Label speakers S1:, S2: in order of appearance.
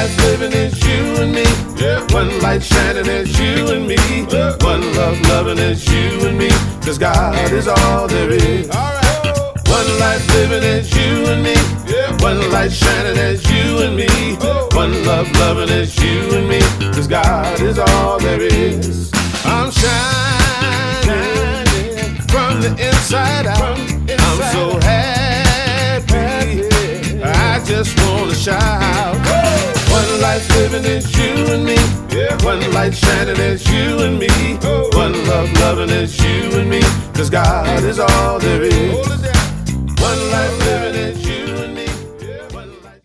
S1: life living is you and me. One light shining is you and me. One love loving is you and me. 'Cause God is all there is. One life living is you and me. One light shining is you and me. One love loving is you and me. 'Cause God is all there is. I'm shining from the inside out. I'm so happy, I just wanna shout. One life living is you and me. One light shining is you and me. One love loving is you and me. 'Cause God is all there is. One life living is you.